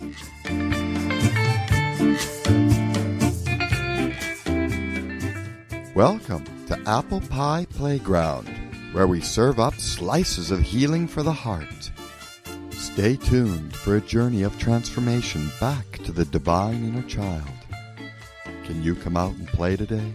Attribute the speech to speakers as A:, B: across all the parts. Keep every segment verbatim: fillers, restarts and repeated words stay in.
A: Welcome to Apple Pie Playground, where we serve up slices of healing for the heart. Stay tuned for a journey of transformation back to the divine inner child. Can you come out and play today?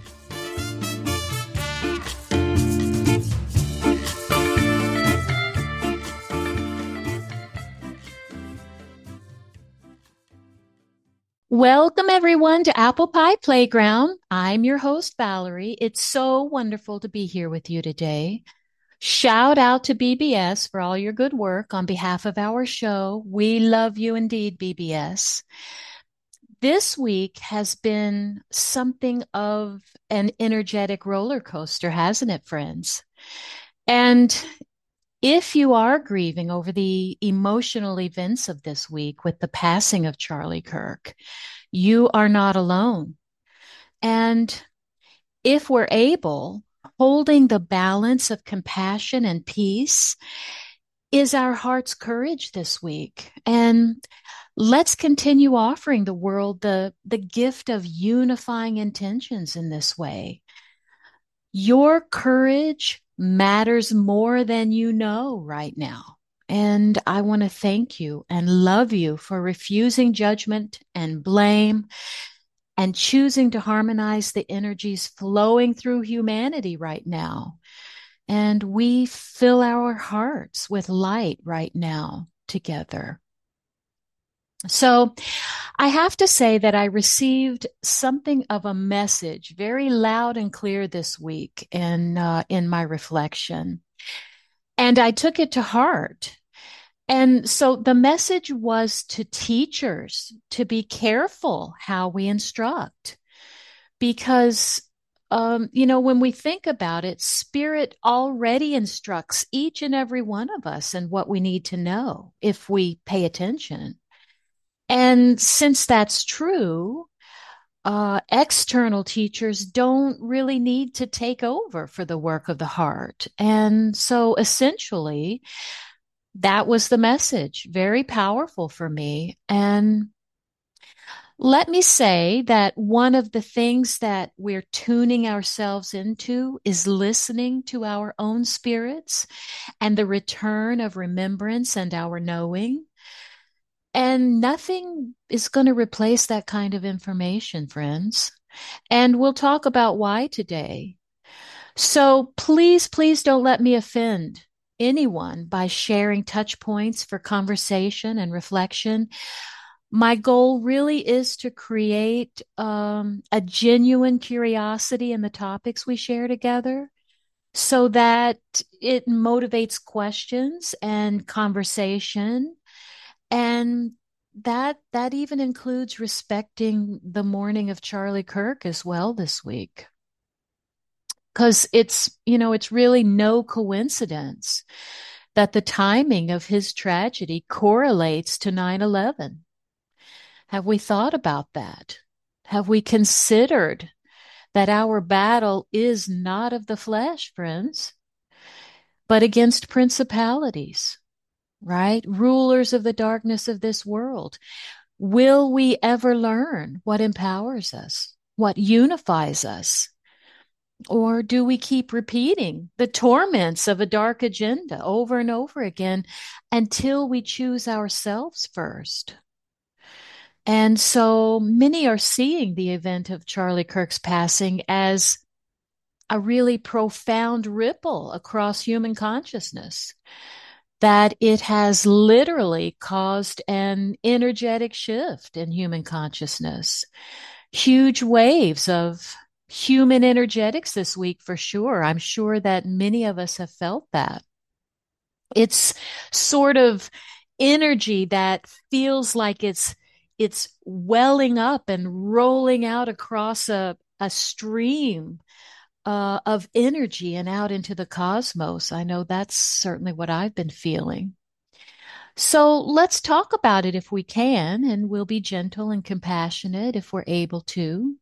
B: Welcome, everyone, to Apple Pie Playground. I'm your host, Valerie. It's so wonderful to be here with you today. Shout out to B B S for all your good work on behalf of our show. We love you indeed, B B S. This week has been something of an energetic roller coaster, hasn't it, friends? And if you are grieving over the emotional events of this week with the passing of Charlie Kirk, you are not alone. And if we're able, holding the balance of compassion and peace is our heart's courage this week. And let's continue offering the world the, the gift of unifying intentions in this way. Your courage matters more than you know right now. And I want to thank you and love you for refusing judgment and blame and choosing to harmonize the energies flowing through humanity right now. And we fill our hearts with light right now together. So I have to say that I received something of a message very loud and clear this week in, uh, in my reflection. And I took it to heart. And so the message was to teachers to be careful how we instruct. Because, um, you know, when we think about it, Spirit already instructs each and every one of us in what we need to know if we pay attention. And since that's true, uh, external teachers don't really need to take over for the work of the heart. And so essentially, that was the message, very powerful for me. And let me say that one of the things that we're tuning ourselves into is listening to our own spirits and the return of remembrance and our knowing. And nothing is going to replace that kind of information, friends. And we'll talk about why today. So please, please don't let me offend anyone by sharing touch points for conversation and reflection. My goal really is to create um, a genuine curiosity in the topics we share together so that it motivates questions and conversation. And that that even includes respecting the mourning of Charlie Kirk as well this week. Because it's, you know, it's really no coincidence that the timing of his tragedy correlates to nine eleven. Have we thought about that? Have we considered that our battle is not of the flesh, friends, but against principalities? Right? Rulers of the darkness of this world. Will we ever learn what empowers us, what unifies us? Or do we keep repeating the torments of a dark agenda over and over again until we choose ourselves first? And so many are seeing the event of Charlie Kirk's passing as a really profound ripple across human consciousness, that it has literally caused an energetic shift in human consciousness. Huge waves of human energetics this week for sure. I'm sure that many of us have felt that. It's sort of energy that feels like it's it's welling up and rolling out across a, a stream Uh, of energy and out into the cosmos. I know that's certainly what I've been feeling. So let's talk about it if we can, and we'll be gentle and compassionate if we're able to.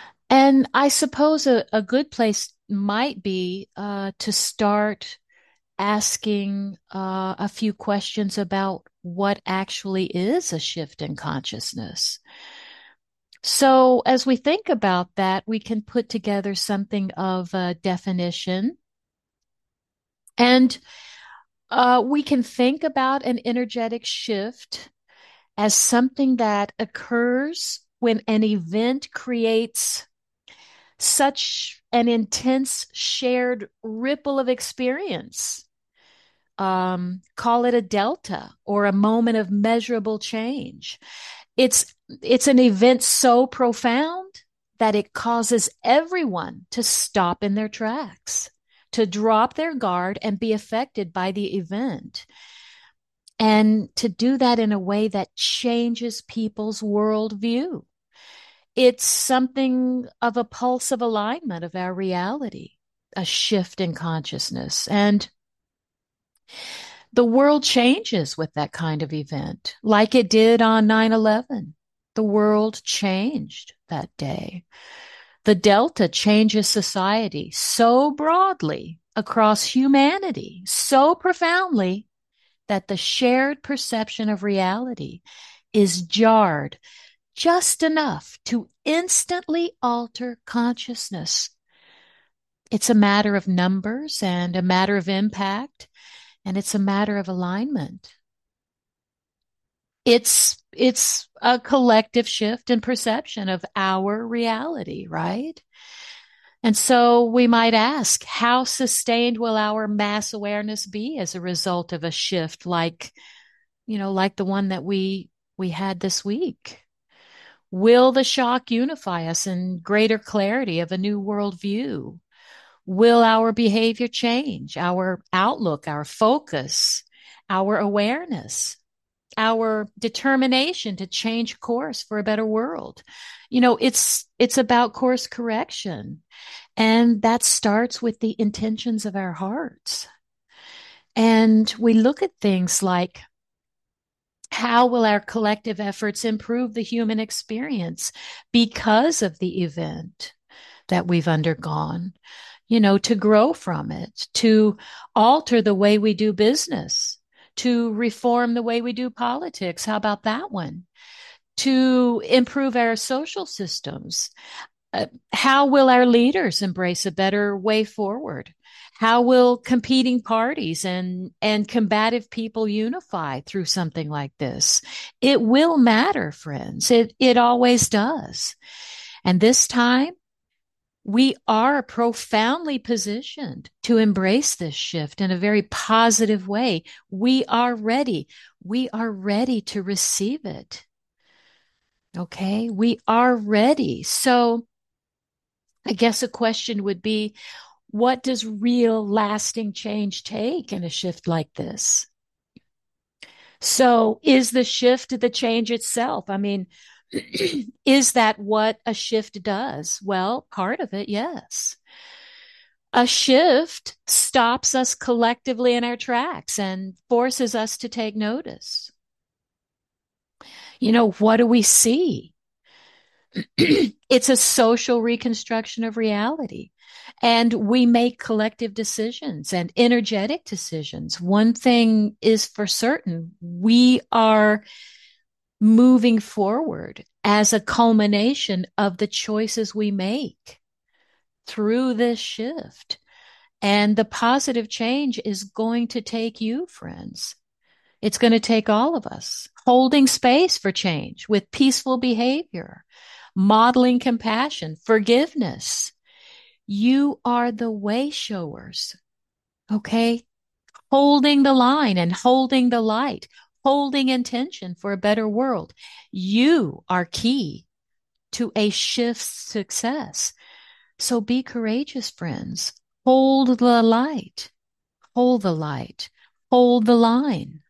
B: And I suppose a, a good place might be uh, to start asking uh, a few questions about what actually is a shift in consciousness. So, as we think about that, we can put together something of a definition. And uh, we can think about an energetic shift as something that occurs when an event creates such an intense shared ripple of experience. Um, call it a delta or a moment of measurable change. It's it's an event so profound that it causes everyone to stop in their tracks, to drop their guard and be affected by the event. And to do that in a way that changes people's worldview. It's something of a pulse of alignment of our reality, a shift in consciousness. And the world changes with that kind of event, like it did on nine eleven. The world changed that day. The Delta changes society so broadly across humanity, so profoundly, that the shared perception of reality is jarred just enough to instantly alter consciousness. It's a matter of numbers and a matter of impact, and it's a matter of alignment. It's it's a collective shift in perception of our reality, right? And so we might ask, how sustained will our mass awareness be as a result of a shift like, you know, like the one that we we had this week? Will the shock unify us in greater clarity of a new worldview? Will our behavior change, our outlook, our focus, our awareness, our determination to change course for a better world? You know, it's it's about course correction. And that starts with the intentions of our hearts. And we look at things like, how will our collective efforts improve the human experience because of the event that we've undergone? You know, to grow from it, to alter the way we do business, to reform the way we do politics. How about that one? To improve our social systems. Uh, how will our leaders embrace a better way forward? How will competing parties and, and combative people unify through something like this? It will matter, friends. It, it always does. And this time, we are profoundly positioned to embrace this shift in a very positive way. We are ready. We are ready to receive it. Okay, we are ready. So I guess a question would be, what does real lasting change take in a shift like this? So is the shift the change itself? I mean, is that what a shift does? Well, part of it, yes. A shift stops us collectively in our tracks and forces us to take notice. You know, what do we see? It's a social reconstruction of reality. And we make collective decisions and energetic decisions. One thing is for certain, we are moving forward as a culmination of the choices we make through this shift. And the positive change is going to take you, friends. It's going to take all of us holding space for change with peaceful behavior, modeling compassion, forgiveness. You are the way showers, okay? Holding the line and holding the light, holding intention for a better world. You are key to a shift's success. So be courageous, friends. Hold the light, hold the light, hold the line.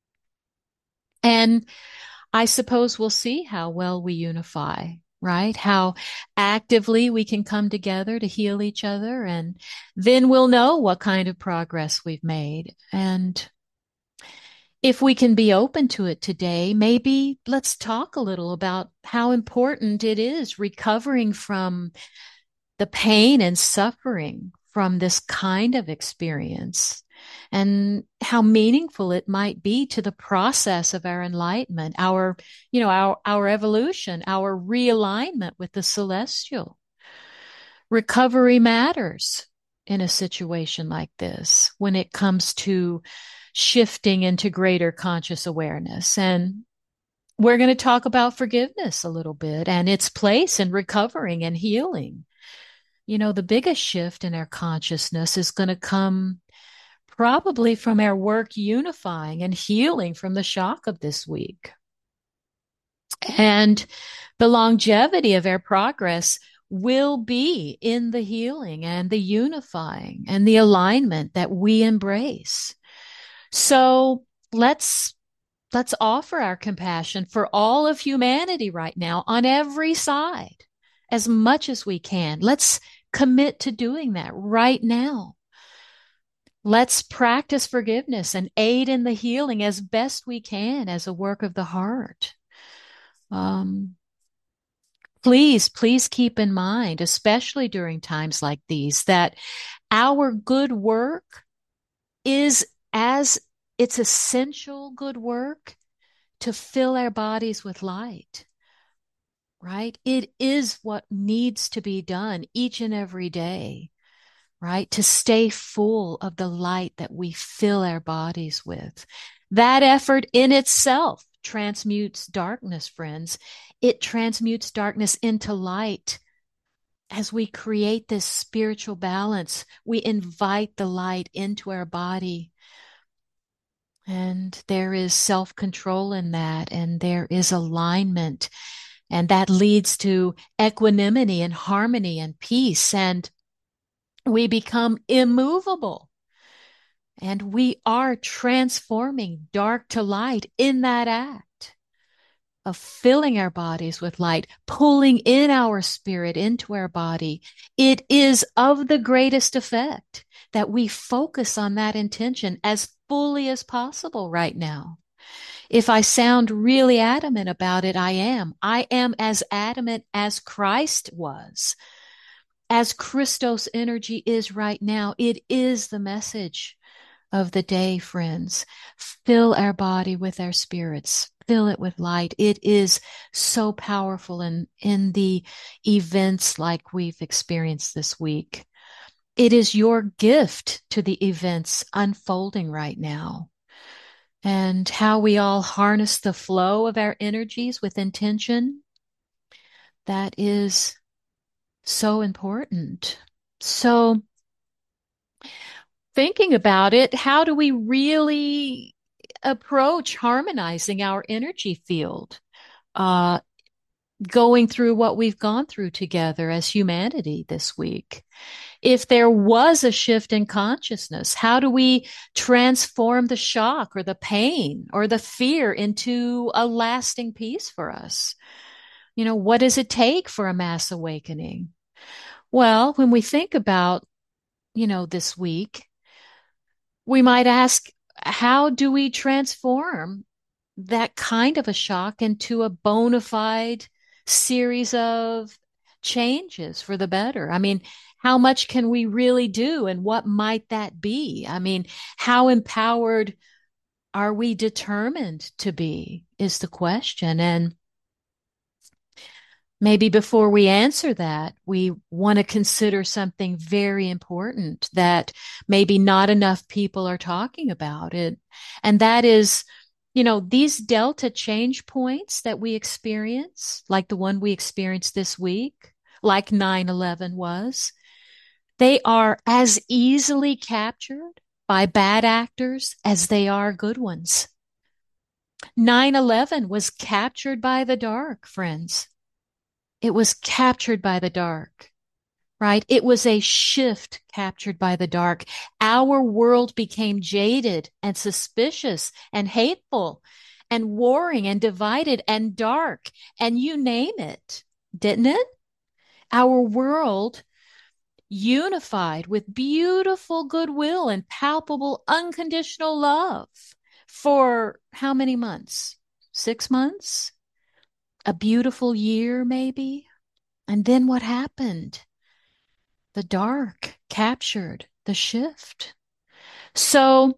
B: And I suppose we'll see how well we unify, right? How actively we can come together to heal each other. And then we'll know what kind of progress we've made. And if we can be open to it today, maybe let's talk a little about how important it is recovering from the pain and suffering from this kind of experience, and how meaningful it might be to the process of our enlightenment, our, you know, our, our evolution, our realignment with the celestial. Recovery matters in a situation like this when it comes to shifting into greater conscious awareness. And we're going to talk about forgiveness a little bit and its place in recovering and healing. You know, the biggest shift in our consciousness is going to come probably from our work unifying and healing from the shock of this week. And the longevity of our progress will be in the healing and the unifying and the alignment that we embrace. So let's let's offer our compassion for all of humanity right now on every side as much as we can. Let's commit to doing that right now. Let's practice forgiveness and aid in the healing as best we can as a work of the heart. Um, please, please keep in mind, especially during times like these, that our good work is as it's essential good work to fill our bodies with light, right? It is what needs to be done each and every day, right? To stay full of the light that we fill our bodies with. That effort in itself transmutes darkness, friends. It transmutes darkness into light. As we create this spiritual balance, we invite the light into our body. And there is self-control in that, and there is alignment. And that leads to equanimity and harmony and peace. And we become immovable. And we are transforming dark to light in that act of filling our bodies with light, pulling in our spirit into our body. It is of the greatest effect that we focus on that intention as fully as possible right now. If I sound really adamant about it, I am. I am as adamant as Christ was, as Christos energy is right now. It is the message of the day, friends. Fill our body with our spirits. Fill it with light. It is so powerful in, in the events like we've experienced this week. It is your gift to the events unfolding right now. And how we all harness the flow of our energies with intention, that is so important. So, thinking about it, how do we really approach harmonizing our energy field, uh, going through what we've gone through together as humanity this week? If there was a shift in consciousness, how do we transform the shock or the pain or the fear into a lasting peace for us? You know, what does it take for a mass awakening? Well, when we think about, you know, this week, we might ask, how do we transform that kind of a shock into a bona fide series of changes for the better? I mean, how much can we really do, and what might that be? I mean, how empowered are we determined to be is the question. And maybe before we answer that, we want to consider something very important that maybe not enough people are talking about it. And that is, you know, these delta change points that we experience, like the one we experienced this week, like nine eleven was, they are as easily captured by bad actors as they are good ones. nine eleven was captured by the dark, friends. It was captured by the dark, right? It was a shift captured by the dark. Our world became jaded and suspicious and hateful and warring and divided and dark, and you name it, didn't it? Our world unified with beautiful goodwill and palpable unconditional love for how many months? Six months? A beautiful year, maybe? And then what happened? The dark captured the shift. So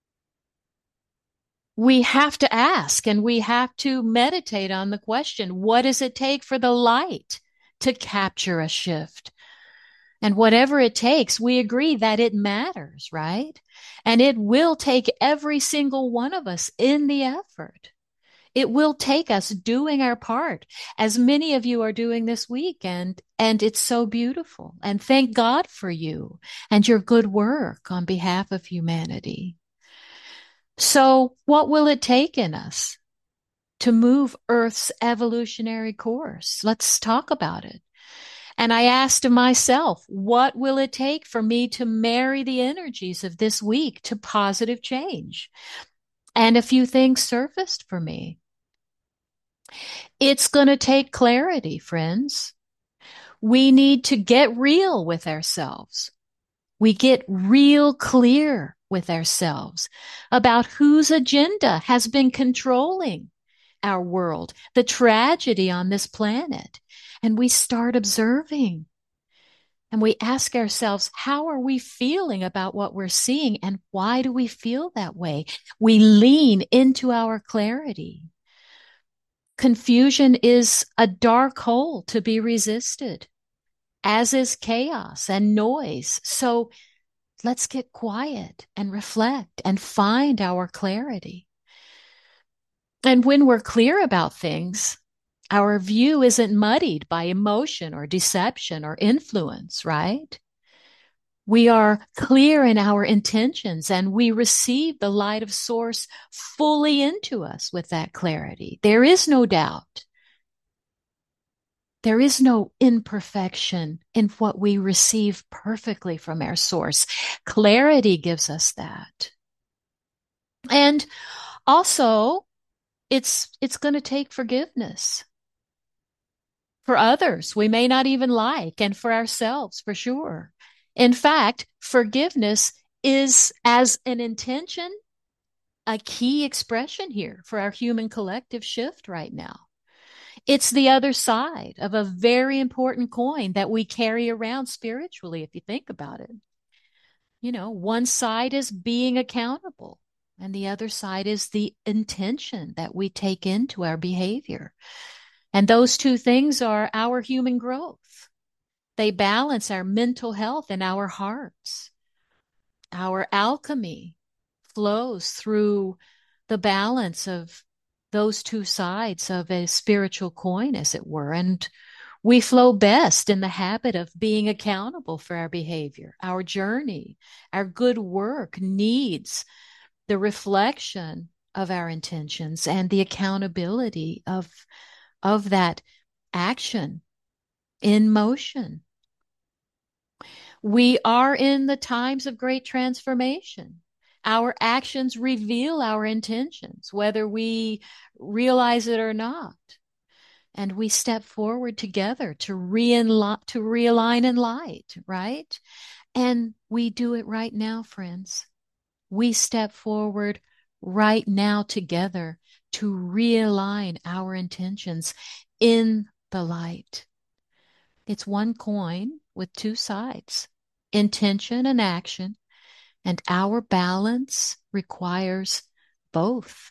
B: we have to ask and we have to meditate on the question, what does it take for the light to capture a shift? And whatever it takes, we agree that it matters, right? And it will take every single one of us in the effort. It will take us doing our part, as many of you are doing this weekend, and it's so beautiful. And thank God for you and your good work on behalf of humanity. So what will it take in us to move Earth's evolutionary course? Let's talk about it. And I asked myself, what will it take for me to marry the energies of this week to positive change? And a few things surfaced for me. It's going to take clarity, friends. We need to get real with ourselves. We get real clear with ourselves about whose agenda has been controlling our world, the tragedy on this planet. And we start observing. And we ask ourselves, how are we feeling about what we're seeing? And why do we feel that way? We lean into our clarity. Confusion is a dark hole to be resisted, as is chaos and noise. So let's get quiet and reflect and find our clarity. And when we're clear about things, our view isn't muddied by emotion or deception or influence, right? We are clear in our intentions and we receive the light of Source fully into us with that clarity. There is no doubt. There is no imperfection in what we receive perfectly from our Source. Clarity gives us that. And also, it's, it's going to take forgiveness. For others, we may not even like, and for ourselves, for sure. In fact, forgiveness is, as an intention, a key expression here for our human collective shift right now. It's the other side of a very important coin that we carry around spiritually, if you think about it. You know, one side is being accountable, and the other side is the intention that we take into our behavior. And those two things are our human growth. They balance our mental health and our hearts. Our alchemy flows through the balance of those two sides of a spiritual coin, as it were. And we flow best in the habit of being accountable for our behavior. Our journey, our good work needs the reflection of our intentions and the accountability of, of that action in motion. We are in the times of great transformation. Our actions reveal our intentions, whether we realize it or not. And we step forward together to, re-enli- to realign in light, right? And we do it right now, friends. We step forward right now together to realign our intentions in the light. It's one coin with two sides, intention and action, and our balance requires both.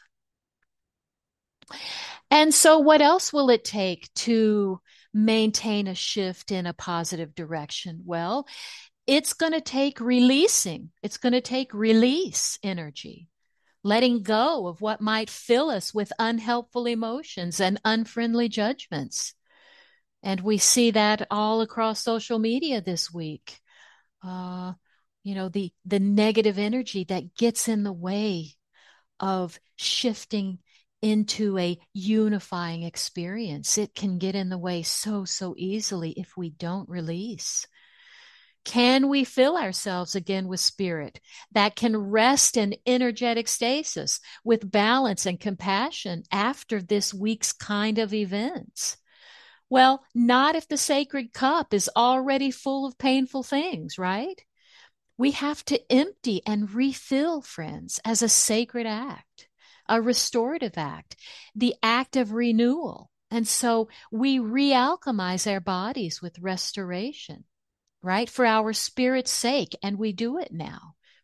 B: And so what else will it take to maintain a shift in a positive direction? Well, it's going to take releasing. It's going to take release energy, letting go of what might fill us with unhelpful emotions and unfriendly judgments. And we see that all across social media this week. Uh, you know, the, the negative energy that gets in the way of shifting into a unifying experience. It can get in the way so, so easily if we don't release. Can we fill ourselves again with spirit that can rest in energetic stasis with balance and compassion after this week's kind of events? Well, not if the sacred cup is already full of painful things, right? We have to empty and refill, friends, as a sacred act, a restorative act, the act of renewal. And so we re-alchemize our bodies with restoration, right? For our spirit's sake. And we do it now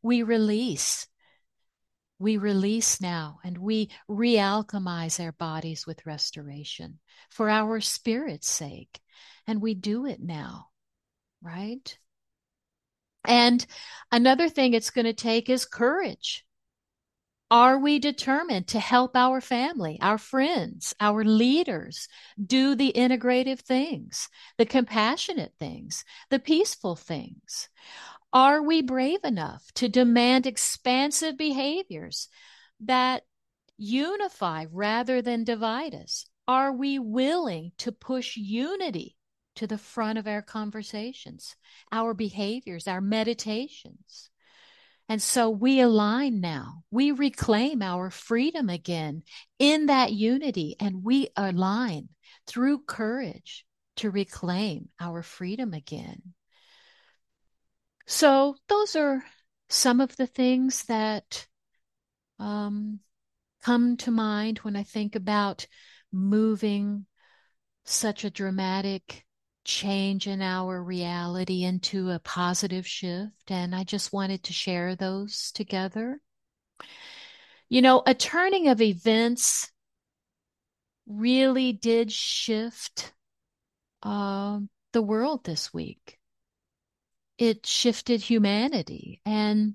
B: We release. We release now, and we realchemize our bodies with restoration for our spirit's sake. And we do it now, right? And another thing it's going to take is courage. Are we determined to help our family, our friends, our leaders do the integrative things, the compassionate things, the peaceful things? Are we brave enough to demand expansive behaviors that unify rather than divide us? Are we willing to push unity to the front of our conversations, our behaviors, our meditations? And so we align now. We reclaim our freedom again in that unity, and we align through courage to reclaim our freedom again. So those are some of the things that um, come to mind when I think about moving such a dramatic change in our reality into a positive shift. And I just wanted to share those together. You know, a turning of events really did shift uh, the world this week. It shifted humanity. And,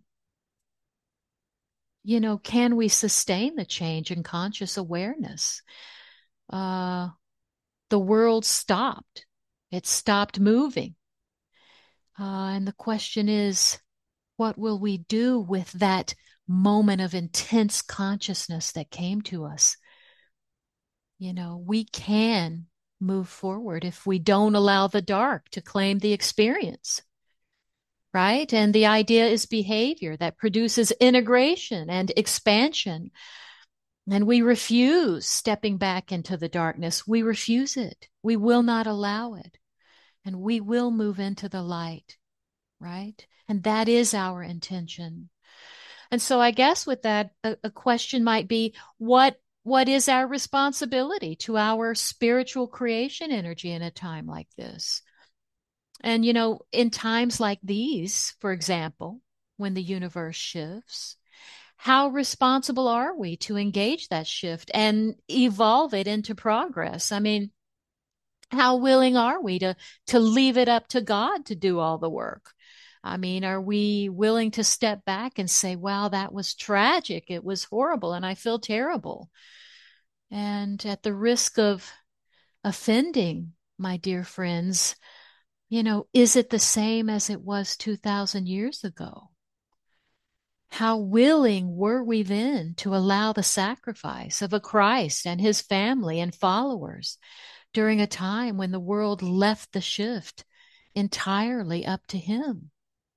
B: you know, can we sustain the change in conscious awareness? Uh, the world stopped. It stopped moving. Uh, and the question is, what will we do with that moment of intense consciousness that came to us? You know, we can move forward if we don't allow the dark to claim the experience. Right? And the idea is behavior that produces integration and expansion. And we refuse stepping back into the darkness. We refuse it. We will not allow it. And we will move into the light. Right? And that is our intention. And so I guess with that, a, a question might be, what what is our responsibility to our spiritual creation energy in a time like this? And, you know, in times like these, for example, when the universe shifts, how responsible are we to engage that shift and evolve it into progress? I mean, how willing are we to, to leave it up to God to do all the work? I mean, are we willing to step back and say, wow, that was tragic. It was horrible. And I feel terrible. And at the risk of offending my dear friends, you know, is it the same as it was two thousand years ago? How willing were we then to allow the sacrifice of a Christ and his family and followers during a time when the world left the shift entirely up to him?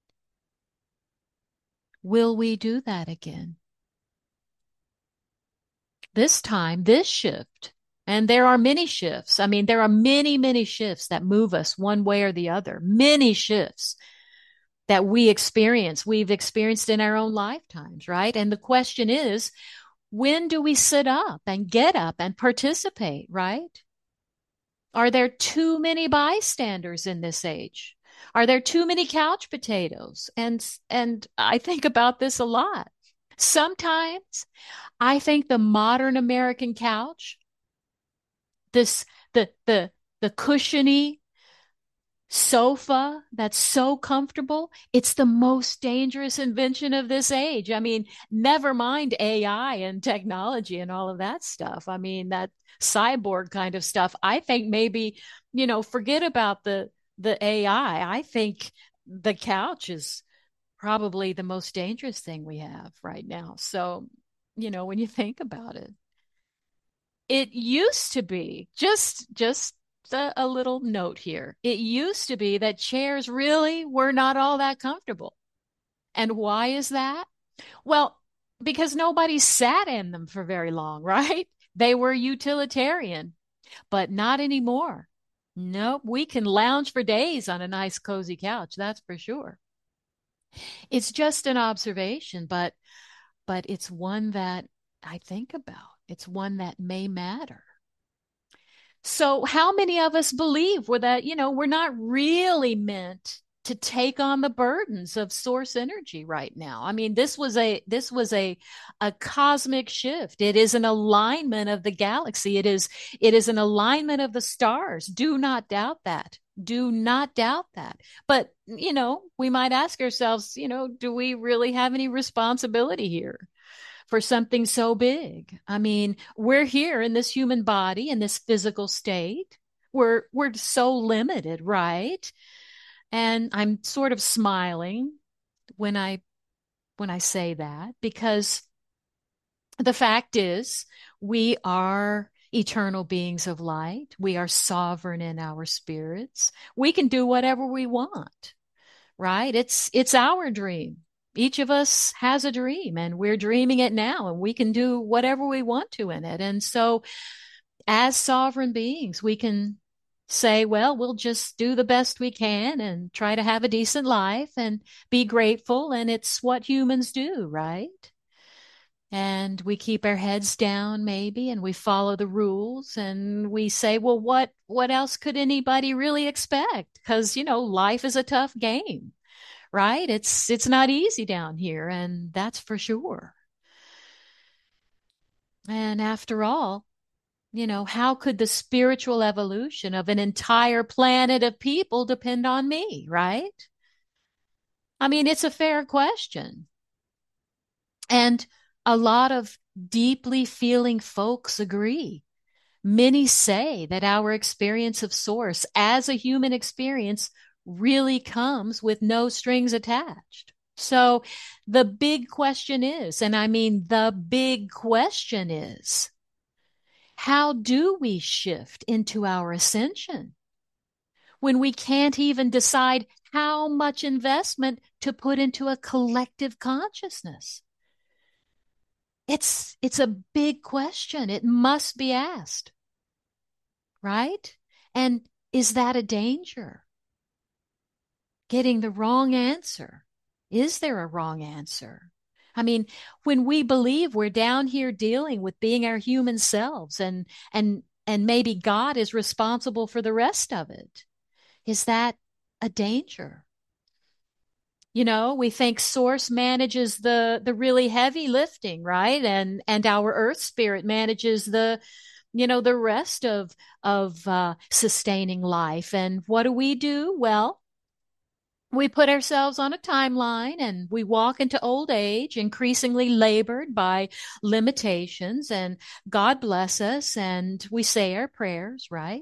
B: Will we do that again? This time, this shift, and there are many shifts. I mean, there are many, many shifts that move us one way or the other, many shifts that we experience, we've experienced in our own lifetimes, right? And the question is, when do we sit up and get up and participate, right? Are there too many bystanders in this age? Are there too many couch potatoes? And, and I think about this a lot. Sometimes I think the modern American couch, this, the, the, the cushiony sofa that's so comfortable, it's the most dangerous invention of this age. I mean, never mind A I and technology and all of that stuff. I mean, that cyborg kind of stuff. I think maybe, you know, forget about the the A I. I think the couch is probably the most dangerous thing we have right now. So, you know, when you think about it, it used to be just just a, a little note here. It used to be that chairs really were not all that comfortable. And why is that? Well, because nobody sat in them for very long, right? They were utilitarian, but not anymore. Nope, we can lounge for days on a nice, cozy couch, that's for sure. It's just an observation, but but it's one that I think about. It's one that may matter. So how many of us believe we're that, you know, we're not really meant to take on the burdens of source energy right now. I mean, this was a this was a a cosmic shift. It is an alignment of the galaxy. It is it is an alignment of the stars. Do not doubt that. Do not doubt that. But, you know, we might ask ourselves, you know, do we really have any responsibility here for something so big? I mean, we're here in this human body, in this physical state. We're we're so limited, right? And I'm sort of smiling when I when I say that, because the fact is we are eternal beings of light. We are sovereign in our spirits. We can do whatever we want, right? It's it's our dream. Each of us has a dream, and we're dreaming it now, and we can do whatever we want to in it. And so as sovereign beings, we can say, well, we'll just do the best we can and try to have a decent life and be grateful. And it's what humans do, right? And we keep our heads down maybe, and we follow the rules, and we say, well, what, what else could anybody really expect? Because, you know, life is a tough game, right? It's, it's not easy down here, and that's for sure. And after all, you know, how could the spiritual evolution of an entire planet of people depend on me, right? I mean, it's a fair question. And a lot of deeply feeling folks agree. Many say that our experience of Source as a human experience really comes with no strings attached. So the big question is, and I mean, the big question is, how do we shift into our ascension when we can't even decide how much investment to put into a collective consciousness? It's, it's a big question. It must be asked, right? And is that a danger? Getting the wrong answer. Is there a wrong answer? I mean, when we believe we're down here dealing with being our human selves, and and and maybe God is responsible for the rest of it, is that a danger? You know, we think Source manages the the really heavy lifting, right? And and our Earth Spirit manages the, you know, the rest of of uh, sustaining life. And what do we do? Well, we put ourselves on a timeline, and we walk into old age, increasingly labored by limitations, and God bless us, and we say our prayers, right?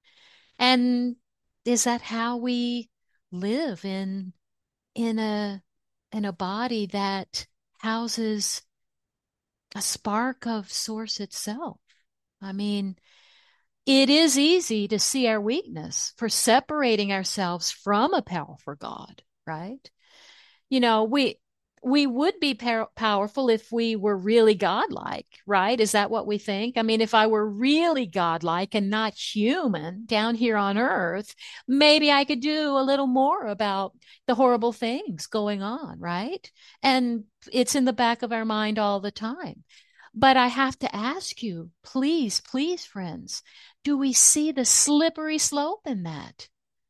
B: And is that how we live in in a in a body that houses a spark of Source itself? I mean, it is easy to see our weakness for separating ourselves from a powerful God, right? You know, we we would be pow- powerful if we were really godlike, right? Is that what we think? I mean, if I were really godlike and not human down here on earth, maybe I could do a little more about the horrible things going on, right? And it's in the back of our mind all the time. But I have to ask you, please, please, friends, do we see the slippery slope in that?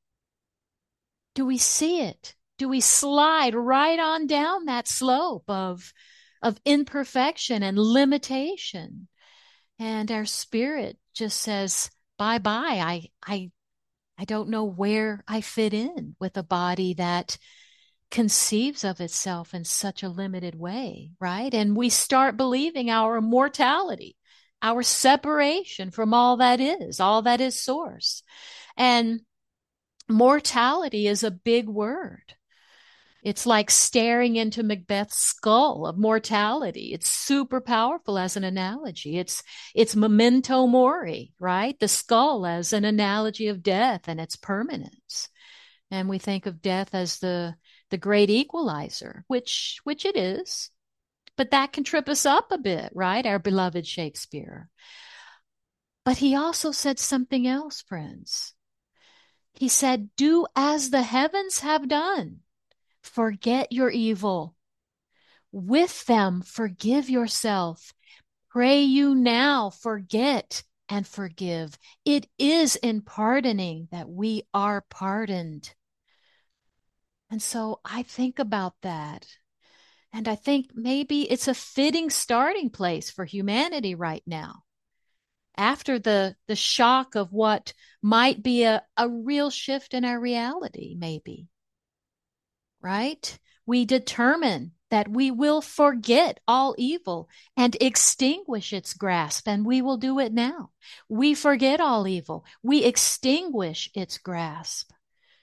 B: Do we see it? Do we slide right on down that slope of, of imperfection and limitation? And our spirit just says, bye bye. I, I, I don't know where I fit in with a body that conceives of itself in such a limited way, right? And we start believing our immortality, our separation from all that is, all that is Source. And mortality is a big word. It's like staring into Macbeth's skull of mortality. It's super powerful as an analogy. It's, it's memento mori, right? The skull as an analogy of death and its permanence. And we think of death as the, the great equalizer, which, which it is. But that can trip us up a bit, right? Our beloved Shakespeare. But he also said something else, friends. He said, do as the heavens have done. Forget your evil. With them, forgive yourself. Pray you now, forget and forgive. It is in pardoning that we are pardoned. And so I think about that. And I think maybe it's a fitting starting place for humanity right now. After the, the shock of what might be a, a real shift in our reality, maybe, right? We determine that we will forget all evil and extinguish its grasp, and we will do it now. We forget all evil. We extinguish its grasp.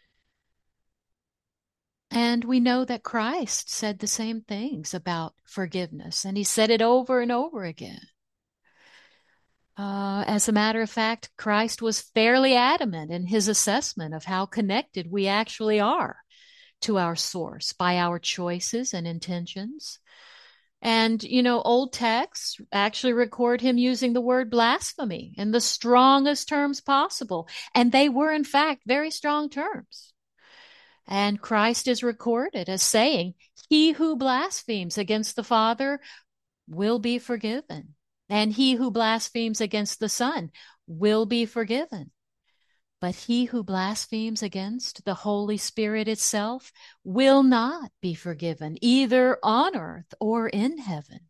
B: And we know that Christ said the same things about forgiveness, and he said it over and over again. Uh, as a matter of fact, Christ was fairly adamant in his assessment of how connected we actually are to our source by our choices and intentions. And, you know, old texts actually record him using the word blasphemy in the strongest terms possible. And they were, in fact, very strong terms. And Christ is recorded as saying, "He who blasphemes against the Father will be forgiven, and he who blasphemes against the Son will be forgiven. But he who blasphemes against the Holy Spirit itself will not be forgiven, either on earth or in heaven."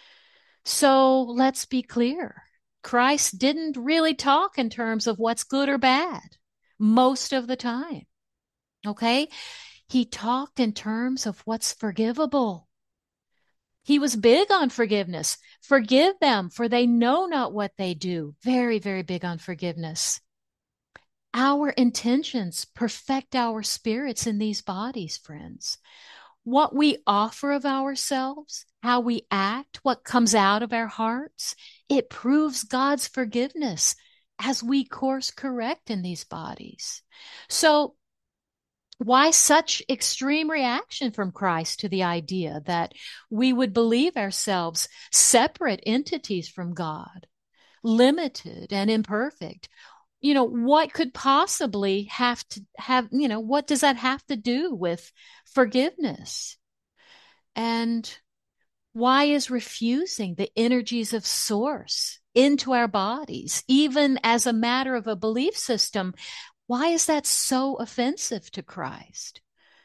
B: So let's be clear. Christ didn't really talk in terms of what's good or bad most of the time. Okay? He talked in terms of what's forgivable. He was big on forgiveness. Forgive them, for they know not what they do. Very, very big on forgiveness. Our intentions perfect our spirits in these bodies, friends. What we offer of ourselves, how we act, what comes out of our hearts, it proves God's forgiveness as we course correct in these bodies. So, why such extreme reaction from Christ to the idea that we would believe ourselves separate entities from God, limited and imperfect? You know, what could possibly have to have, you know, what does that have to do with forgiveness? And why is refusing the energies of source into our bodies, even as a matter of a belief system, why is that so offensive to Christ?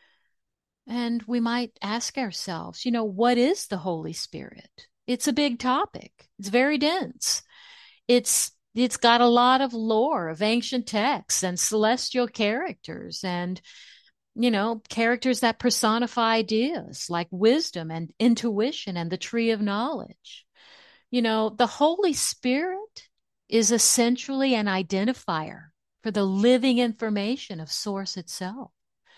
B: And we might ask ourselves, you know, what is the Holy Spirit? It's a big topic. It's very dense. It's it's got a lot of lore of ancient texts and celestial characters and, you know, characters that personify ideas like wisdom and intuition and the tree of knowledge. You know, the Holy Spirit is essentially an identifier for the living information of source itself.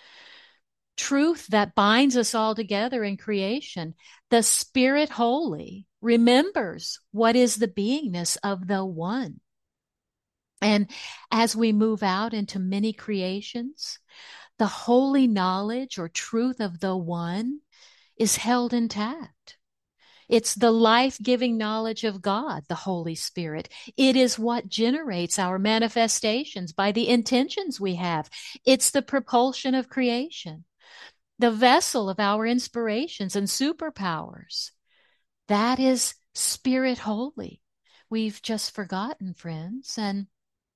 B: Truth that binds us all together in creation. The Spirit Holy remembers what is the beingness of the One. And as we move out into many creations, the holy knowledge or truth of the One is held intact. It's the life-giving knowledge of God, the Holy Spirit. It is what generates our manifestations by the intentions we have. It's the propulsion of creation, the vessel of our inspirations and superpowers. That is Spirit Holy. We've just forgotten, friends. And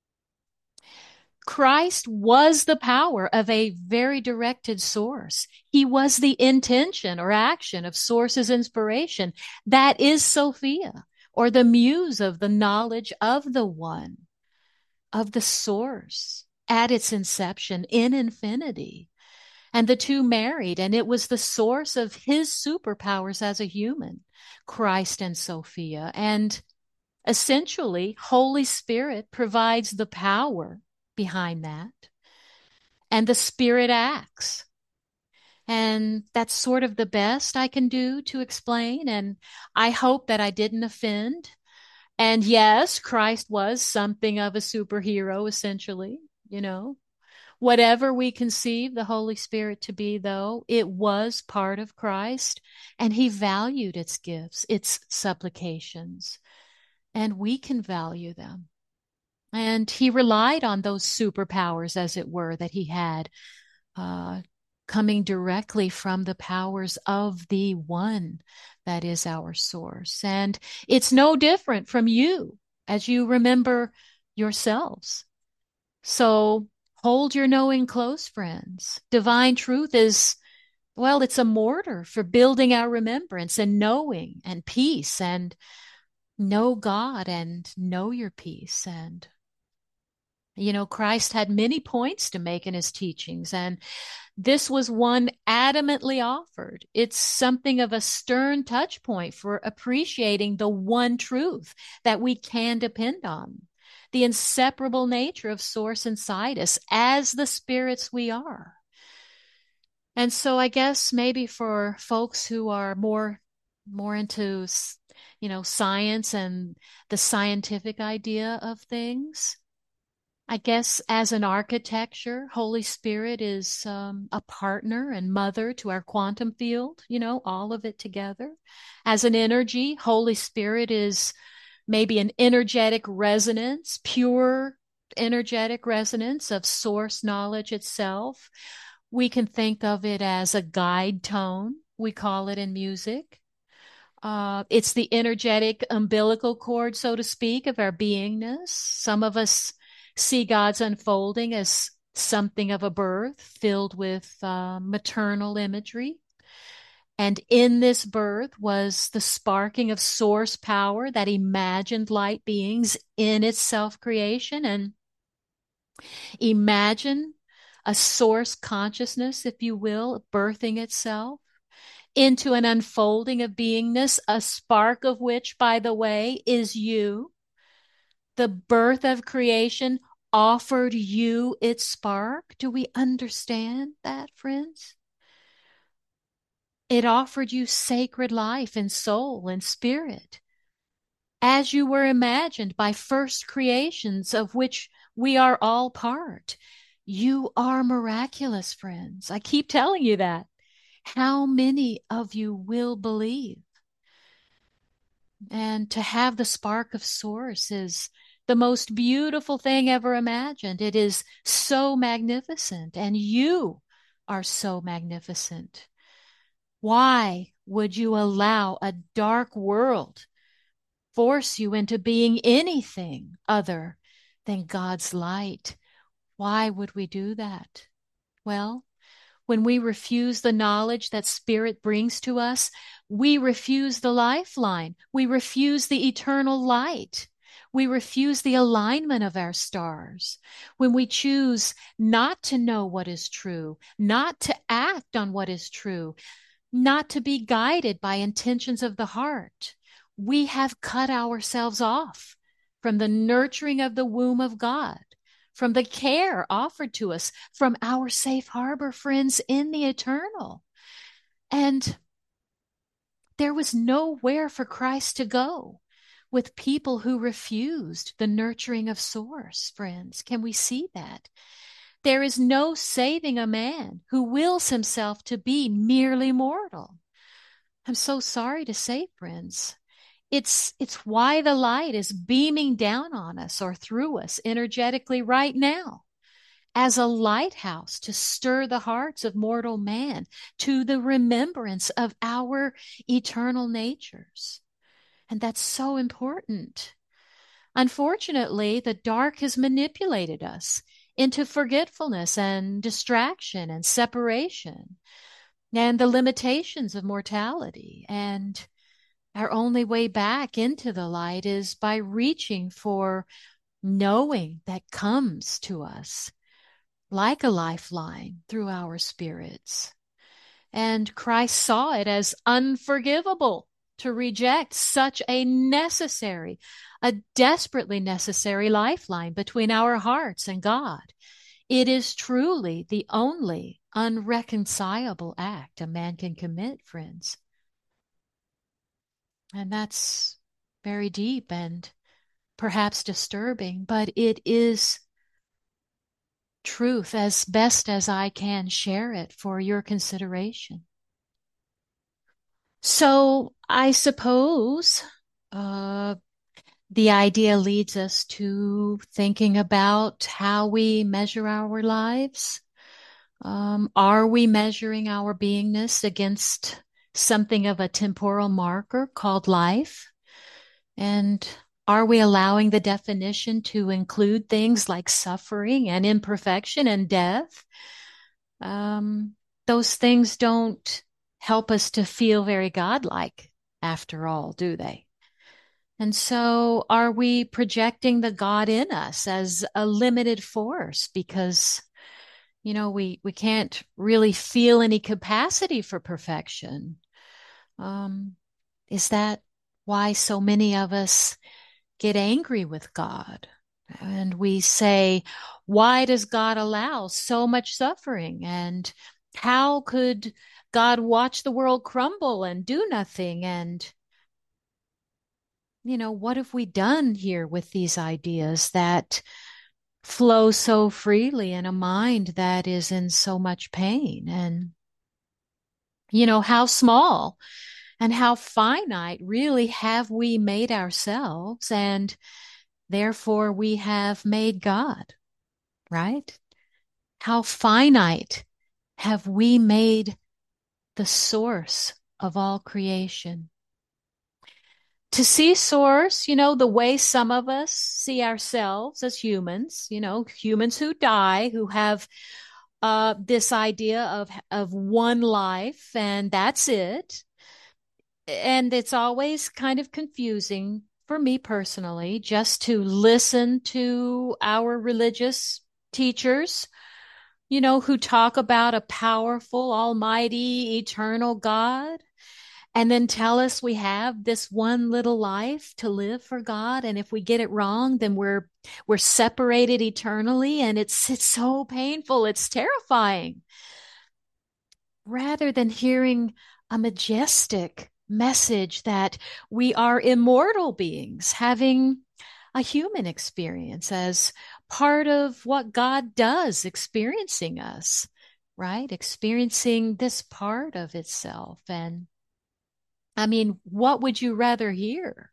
B: Christ was the power of a very directed source. He was the intention or action of source's inspiration. That is Sophia, or the muse of the knowledge of the One, of the source at its inception in infinity. And the two married, and it was the source of his superpowers as a human, Christ and Sophia. And essentially, Holy Spirit provides the power behind that. And the Spirit acts. And that's sort of the best I can do to explain. And I hope that I didn't offend. And yes, Christ was something of a superhero, essentially, you know. Whatever we conceive the Holy Spirit to be, though, it was part of Christ, and he valued its gifts, its supplications, and we can value them. And he relied on those superpowers, as it were, that he had, uh, coming directly from the powers of the One that is our source. And it's no different from you as you remember yourselves. So Hold your knowing close, friends. Divine truth is, well, it's a mortar for building our remembrance and knowing and peace, and know God and know your peace. And, you know, Christ had many points to make in his teachings, and this was one adamantly offered. It's something of a stern touch point for appreciating the one truth that we can depend on, the inseparable nature of Source inside us as the spirits we are. And so I guess maybe for folks who are more more into, you know, science and the scientific idea of things, I guess as an architecture, Holy Spirit is um, a partner and mother to our quantum field, you know, all of it together. As an energy, Holy Spirit is maybe an energetic resonance, pure energetic resonance of source knowledge itself. We can think of it as a guide tone, we call it in music. Uh, it's the energetic umbilical cord, so to speak, of our beingness. Some of us see God's unfolding as something of a birth filled with uh, maternal imagery. And in this birth was the sparking of source power that imagined light beings in its self-creation. And imagine a source consciousness, if you will, birthing itself into an unfolding of beingness, a spark of which, by the way, is you. The birth of creation offered you its spark. Do we understand that, friends? It offered you sacred life and soul and spirit, as you were imagined by first creations of which we are all part. You are miraculous, friends. I keep telling you that. How many of you will believe? And to have the spark of source is the most beautiful thing ever imagined. It is so magnificent, and you are so magnificent. Why would you allow a dark world force you into being anything other than God's light? Why would we do that? Well, when we refuse the knowledge that Spirit brings to us, we refuse the lifeline. We refuse the eternal light. We refuse the alignment of our stars. When we choose not to know what is true, not to act on what is true, not to be guided by intentions of the heart, we have cut ourselves off from the nurturing of the womb of God, from the care offered to us, from our safe harbor, friends, in the eternal. And there was nowhere for Christ to go with people who refused the nurturing of source, friends. Can we see that? There is no saving a man who wills himself to be merely mortal. I'm so sorry to say, friends, It's, it's why the light is beaming down on us or through us energetically right now as a lighthouse to stir the hearts of mortal man to the remembrance of our eternal natures. And that's so important. Unfortunately, the dark has manipulated us into forgetfulness and distraction and separation and the limitations of mortality. And our only way back into the light is by reaching for knowing that comes to us like a lifeline through our spirits. And Christ saw it as unforgivable to reject such a necessary, a desperately necessary lifeline between our hearts and God. It is truly the only unreconcilable act a man can commit, friends. And that's very deep and perhaps disturbing, but it is truth as best as I can share it for your consideration. So I suppose uh, the idea leads us to thinking about how we measure our lives. Um, are we measuring our beingness against something of a temporal marker called life? And Are we allowing the definition to include things like suffering and imperfection and death? Um, those things don't help us to feel very godlike after all, do they? And so are we projecting the God in us as a limited force because, you know, we, we can't really feel any capacity for perfection? Um, is that why so many of us get angry with God? And we say, why does God allow so much suffering? And how could God watch the world crumble and do nothing? And, you know, what have we done here with these ideas that flow so freely in a mind that is in so much pain? And, you know, how small and how finite really have we made ourselves? And therefore we have made God, right? How finite have we made the source of all creation? To see source, you know, the way some of us see ourselves as humans, you know, humans who die, who have uh, this idea of, of one life and that's it. And it's always kind of confusing for me personally, just to listen to our religious teachers, you know, who talk about a powerful, almighty, eternal God, and then tell us we have this one little life to live for God. And if we get it wrong, then we're, we're separated eternally. And it's, it's so painful. It's terrifying. Rather than hearing a majestic message that we are immortal beings having a human experience as part of what God does, experiencing us, right? Experiencing this part of itself. And I mean, what would you rather hear?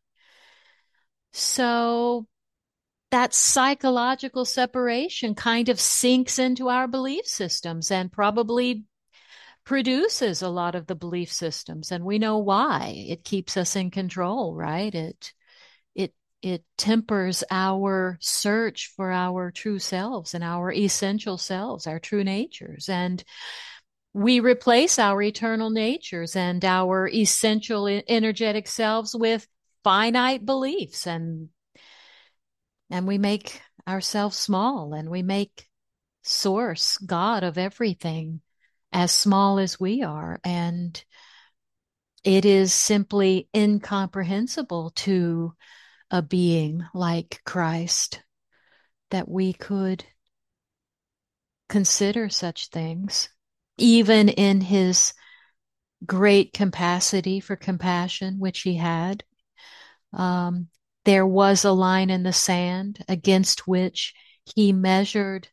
B: So that psychological separation kind of sinks into our belief systems and probably produces a lot of the belief systems, and we know why. It keeps us in control, right? It it it tempers our search for our true selves and our essential selves, our true natures, and we replace our eternal natures and our essential energetic selves with finite beliefs, and and we make ourselves small, and we make source, God of everything, as small as we are. And it is simply incomprehensible to a being like Christ that we could consider such things, even in his great capacity for compassion, which he had. Um, there was a line in the sand against which he measured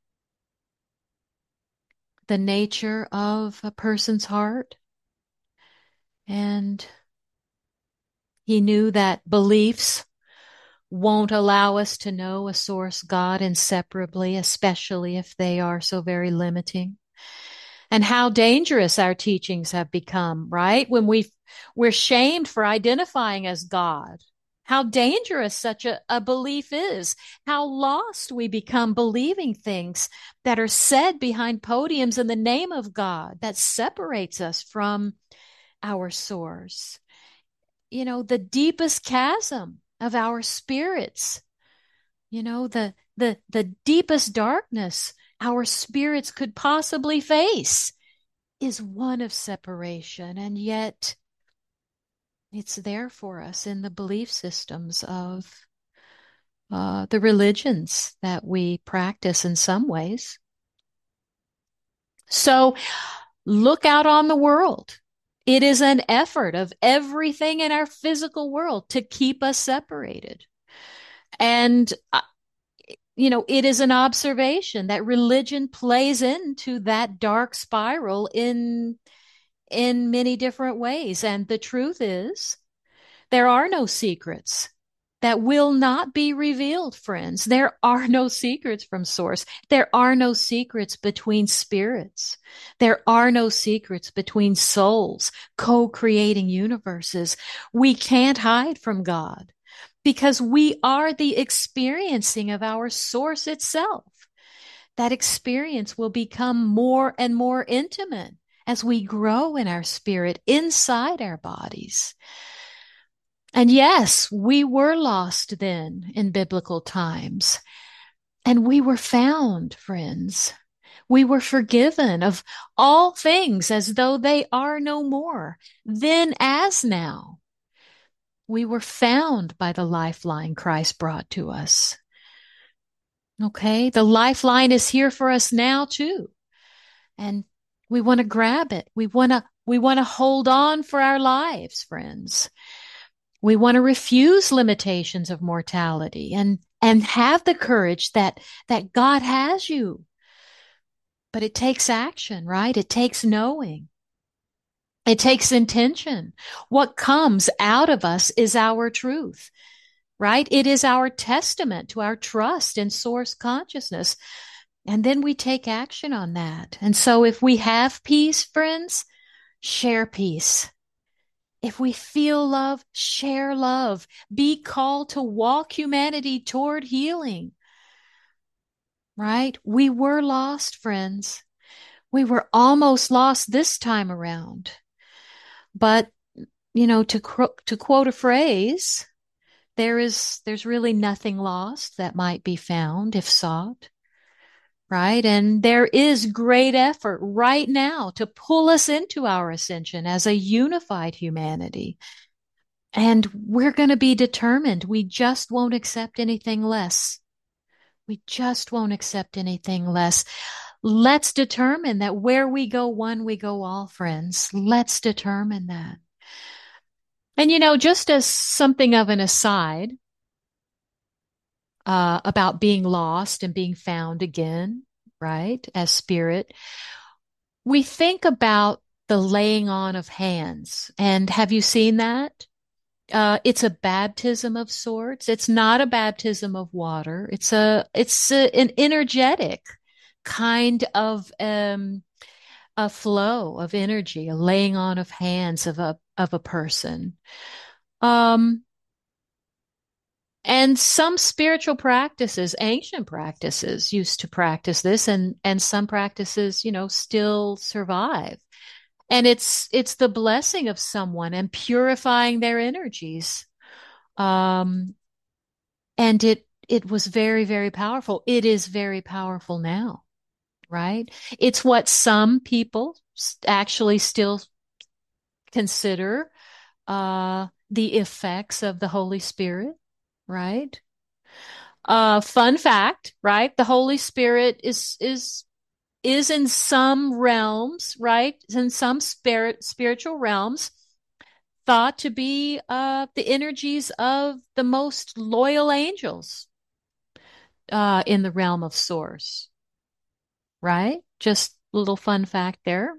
B: the nature of a person's heart. And he knew that beliefs won't allow us to know a source God inseparably, especially if they are so very limiting. And how dangerous our teachings have become, right? When we we're shamed for identifying as God. How dangerous such a, a belief is. How lost we become believing things that are said behind podiums in the name of God that separates us from our source. You know, the deepest chasm of our spirits, you know, the, the, the deepest darkness our spirits could possibly face is one of separation. And yet it's there for us in the belief systems of uh, the religions that we practice in some ways. So look out on the world. It is an effort of everything in our physical world to keep us separated. And, uh, you know, it is an observation that religion plays into that dark spiral in, in many different ways. And the truth is, there are no secrets that will not be revealed, friends. There are no secrets from source. There are no secrets between spirits. There are no secrets between souls co-creating universes. We can't hide from God. because we are the experiencing of our source itself. That experience will become more and more intimate as we grow in our spirit inside our bodies. And yes, we were lost then in biblical times, and we were found, friends. We were forgiven of all things as though they are no more, then as now. We were found by the lifeline Christ brought to us. Okay, the lifeline is here for us now too. And we want to grab it. We want to we want to hold on for our lives, friends. We want to refuse limitations of mortality and and have the courage that that God has you. But it takes action, right? It takes knowing. It takes intention. What comes out of us is our truth, right? It is our testament to our trust in source consciousness. And then we take action on that. And so if we have peace, friends, share peace. If we feel love, share love. Be called to walk humanity toward healing. Right? We were lost, friends. We were almost lost this time around. But, you know, to to quote a phrase, there is there's really nothing lost that might be found if sought. Right? And there is great effort right now to pull us into our ascension as a unified humanity. And we're going to be determined. We just won't accept anything less. We just won't accept anything less. Let's determine that where we go one, we go all, friends. Let's determine that. And, you know, just as something of an aside uh, about being lost and being found again, right, as spirit, we think about the laying on of hands. And have you seen that? Uh, it's a baptism of sorts. It's not a baptism of water. It's a, it's a, an energetic kind of, um, a flow of energy, a laying on of hands of a, of a person. Um, and some spiritual practices, ancient practices used to practice this, and, and some practices, you know, still survive. And it's it's the blessing of someone and purifying their energies. Um, and it it was very, very powerful. It is very powerful now, right? It's what some people actually still consider uh, the effects of the Holy Spirit, right? Uh, fun fact, right? The Holy Spirit is is is in some realms, right? In some spirit spiritual realms, thought to be uh, the energies of the most loyal angels uh, in the realm of source, right? Just a little fun fact there.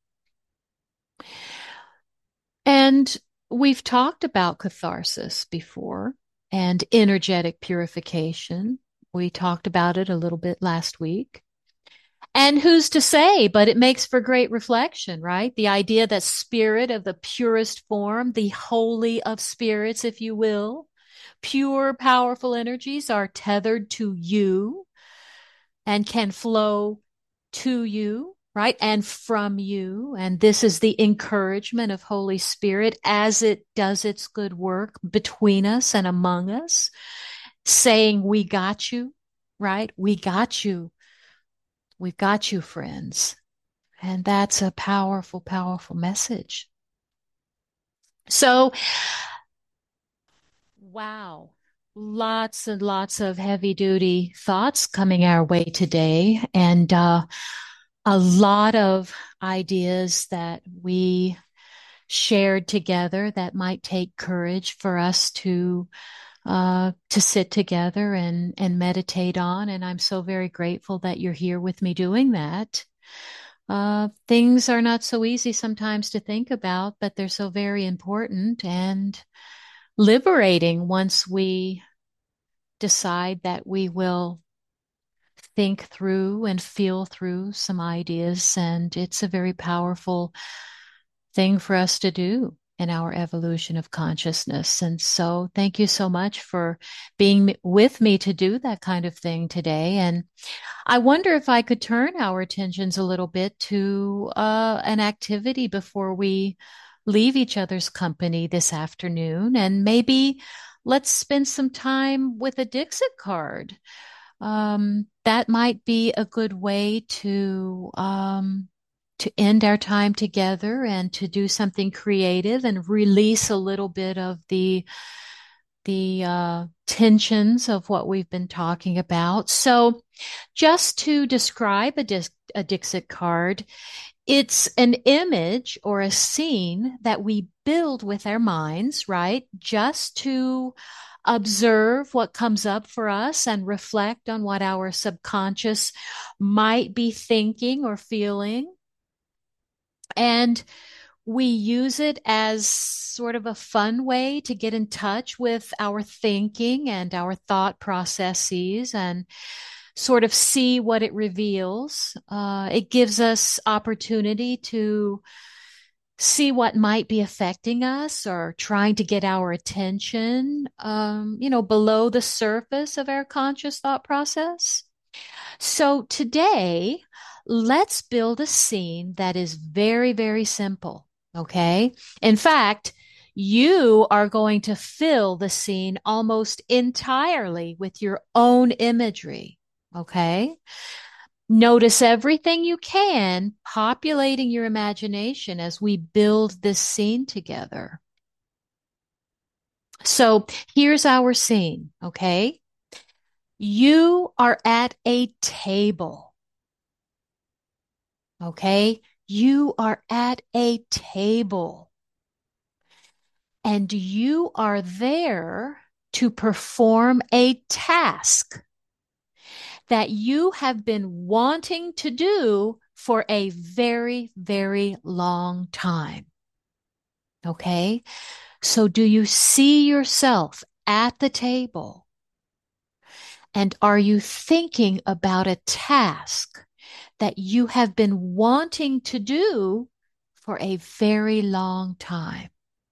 B: And we've talked about catharsis before and energetic purification. We talked about it a little bit last week. And who's to say, but it makes for great reflection, right? The idea that spirit of the purest form, the holy of spirits, if you will, pure, powerful energies are tethered to you and can flow to you, right? And from you. And this is the encouragement of Holy Spirit as it does its good work between us and among us, saying, we got you, right? We got you. We've got you, friends. And that's a powerful, powerful message. So, wow, lots and lots of heavy duty thoughts coming our way today. And uh, a lot of ideas that we shared together that might take courage for us to uh, to sit together and, and meditate on. And I'm so very grateful that you're here with me doing that. Uh, things are not so easy sometimes to think about, but they're so very important and liberating once we decide that we will think through and feel through some ideas. And it's a very powerful thing for us to do. in our evolution of consciousness. And so thank you so much for being with me to do that kind of thing today. And I wonder if I could turn our attentions a little bit to uh, an activity before we leave each other's company this afternoon. And maybe let's spend some time with a Dixit card. Um, that might be a good way to um, to end our time together and to do something creative and release a little bit of the the uh, tensions of what we've been talking about. So, just to describe a, dis- a Dixit card, it's an image or a scene that we build with our minds, right? Just to observe what comes up for us and reflect on what our subconscious might be thinking or feeling. And we use it as sort of a fun way to get in touch with our thinking and our thought processes and sort of see what it reveals. Uh, it gives us opportunity to see what might be affecting us or trying to get our attention, um, you know, below the surface of our conscious thought process. So today, let's build a scene that is very, very simple. Okay. In fact, you are going to fill the scene almost entirely with your own imagery. Okay. Notice everything you can, populating your imagination as we build this scene together. So here's our scene. Okay. You are at a table. Okay. You are at a table. And you are there to perform a task that you have been wanting to do for a very, very long time. Okay? So do you see yourself at the table? And are you thinking about a task that you have been wanting to do for a very long time?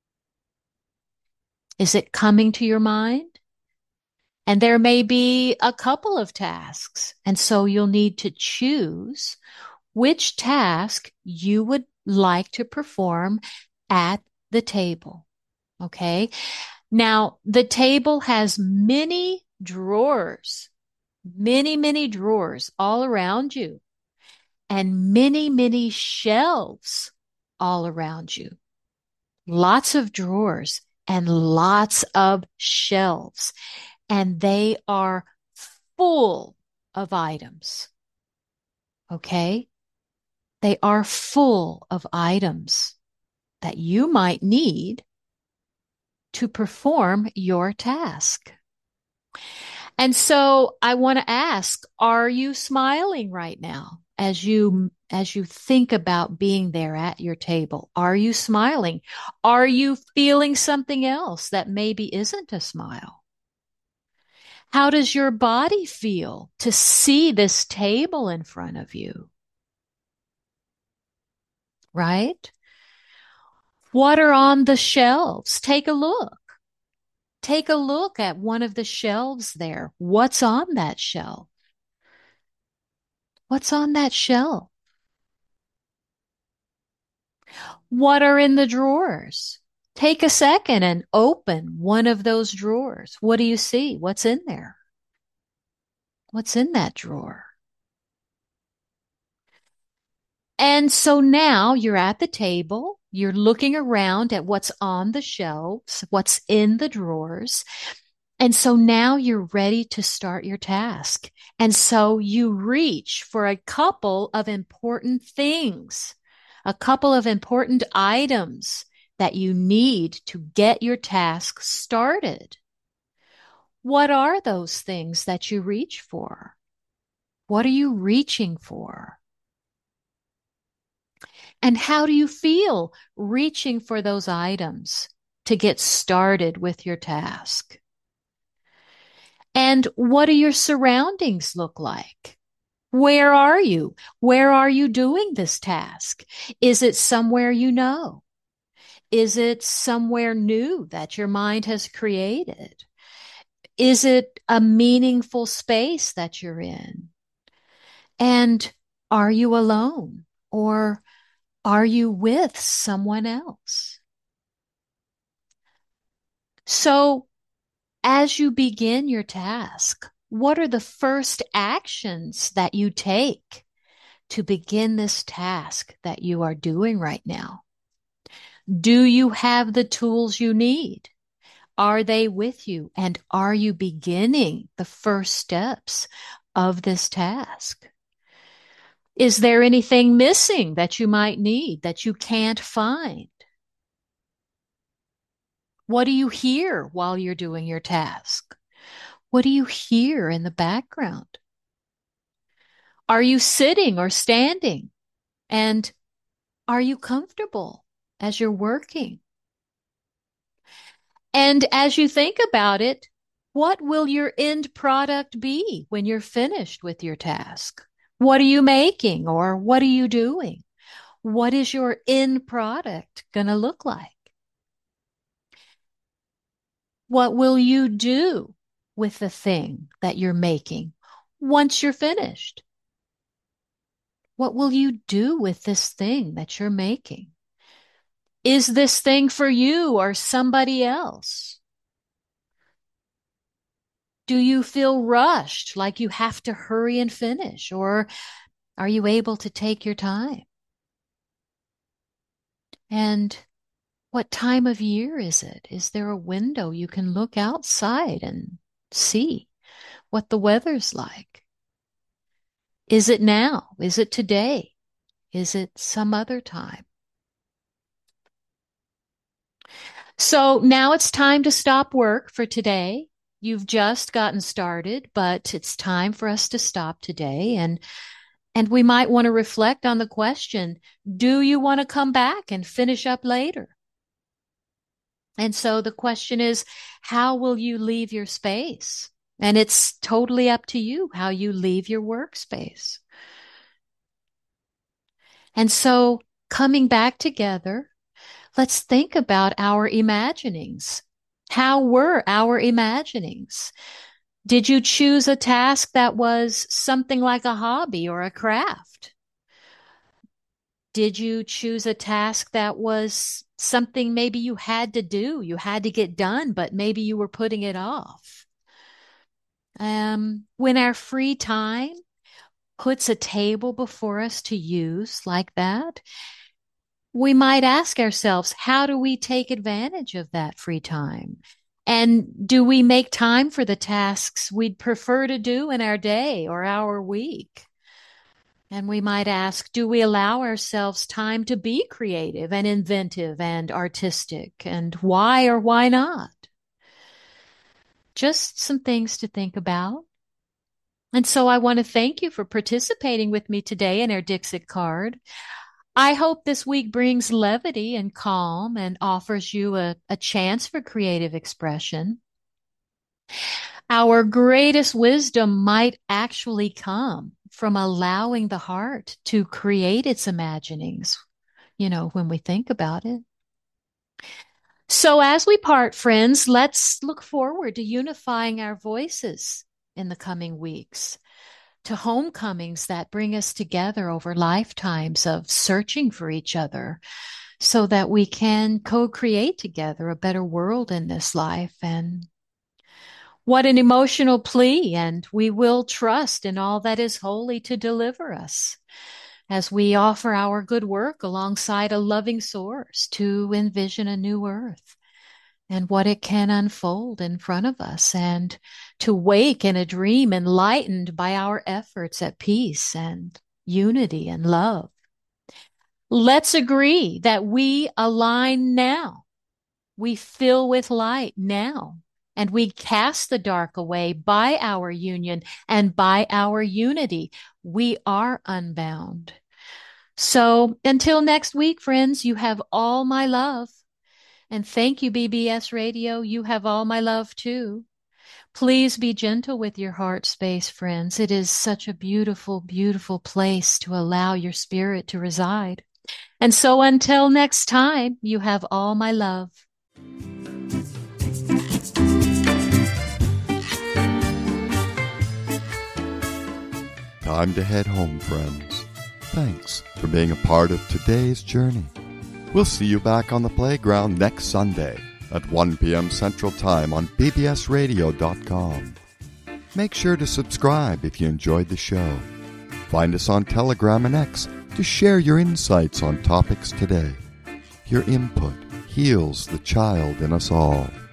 B: Is it coming to your mind? And there may be a couple of tasks. And so you'll need to choose which task you would like to perform at the table. Okay. Now, the table has many drawers, many, many drawers all around you, and many, many shelves all around you. Lots of drawers and lots of shelves, and they are full of items. Okay? They are full of items that you might need to perform your task. And so I want to ask, are you smiling right now as you as you think about being there at your table? Are you smiling? Are you feeling something else that maybe isn't a smile? How does your body feel to see this table in front of you? Right? What are on the shelves? Take a look. Take a look at one of the shelves there. What's on that shelf? What's on that shelf? What are in the drawers? Take a second and open one of those drawers. What do you see? What's in there? What's in that drawer? And so now you're at the table. You're looking around at what's on the shelves, what's in the drawers. And so now you're ready to start your task. And so you reach for a couple of important things, a couple of important items that you need to get your task started. What are those things that you reach for? What are you reaching for? And how do you feel reaching for those items to get started with your task? And what do your surroundings look like? Where are you? Where are you doing this task? Is it somewhere you know? Is it somewhere new that your mind has created? Is it a meaningful space that you're in? And are you alone, or are you with someone else? So as you begin your task, what are the first actions that you take to begin this task that you are doing right now? Do you have the tools you need? Are they with you? And are you beginning the first steps of this task? Is there anything missing that you might need that you can't find? What do you hear while you're doing your task? What do you hear in the background? Are you sitting or standing? And are you comfortable as you're working? And as you think about it, what will your end product be when you're finished with your task? What are you making, or what are you doing? What is your end product going to look like? What will you do with the thing that you're making once you're finished? What will you do with this thing that you're making? Is this thing for you or somebody else? Do you feel rushed, like you have to hurry and finish, or are you able to take your time? And what time of year is it? Is there a window you can look outside and see what the weather's like? Is it now? Is it today? Is it some other time? So now it's time to stop work for today. You've just gotten started, but it's time for us to stop today. And, and we might want to reflect on the question, do you want to come back and finish up later? And so the question is, how will you leave your space? And it's totally up to you how you leave your workspace. And so coming back together, let's think about our imaginings. How were our imaginings? Did you choose a task that was something like a hobby or a craft? Did you choose a task that was something maybe you had to do, you had to get done, but maybe you were putting it off? Um, when our free time puts a table before us to use like that, we might ask ourselves, how do we take advantage of that free time? And do we make time for the tasks we'd prefer to do in our day or our week? And we might ask, do we allow ourselves time to be creative and inventive and artistic? And why or why not? Just some things to think about. And so I want to thank you for participating with me today in our Dixit card. I hope this week brings levity and calm and offers you a, a chance for creative expression. Our greatest wisdom might actually come from allowing the heart to create its imaginings, you know, when we think about it. So as we part, friends, let's look forward to unifying our voices in the coming weeks, to homecomings that bring us together over lifetimes of searching for each other so that we can co-create together a better world in this life. And what an emotional plea, and we will trust in all that is holy to deliver us as we offer our good work alongside a loving source to envision a new earth and what it can unfold in front of us, and to wake in a dream enlightened by our efforts at peace and unity and love. Let's agree that we align now. We fill with light now, and we cast the dark away by our union and by our unity. We are unbound. So until next week, friends, you have all my love. And thank you, B B S Radio. You have all my love too. Please be gentle with your heart space, friends. It is such a beautiful, beautiful place to allow your spirit to reside. And so until next time, you have all my love.
A: Time to head home, friends. Thanks for being a part of today's journey. We'll see you back on the playground next Sunday at one p.m. Central Time on b b s radio dot com. Make sure to subscribe if you enjoyed the show. Find us on Telegram and X to share your insights on topics today. Your input heals the child in us all.